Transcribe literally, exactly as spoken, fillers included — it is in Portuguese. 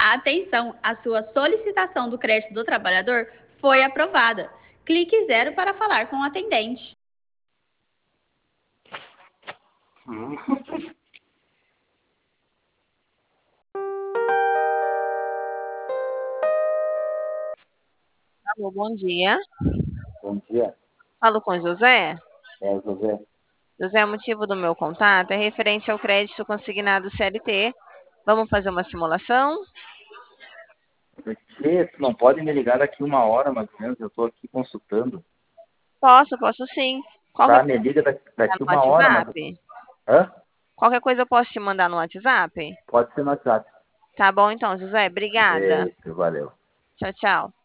Atenção, a sua solicitação do crédito do trabalhador foi aprovada. Clique zero para falar com o atendente. Hum. Alô, bom dia. Bom dia. Falo com o José. É, José. José, o motivo do meu contato é referente ao crédito consignado C L T. Vamos fazer uma simulação? Porque tu não pode me ligar daqui uma hora, mais ou menos, eu estou aqui consultando. Posso, posso sim. Tá, Qualquer me coisa liga daqui, eu daqui no uma hora, mas... WhatsApp? Hã? Qualquer coisa eu posso te mandar no WhatsApp? Pode ser no WhatsApp. Tá bom então, José. Obrigada. Beijo, valeu. Tchau, tchau.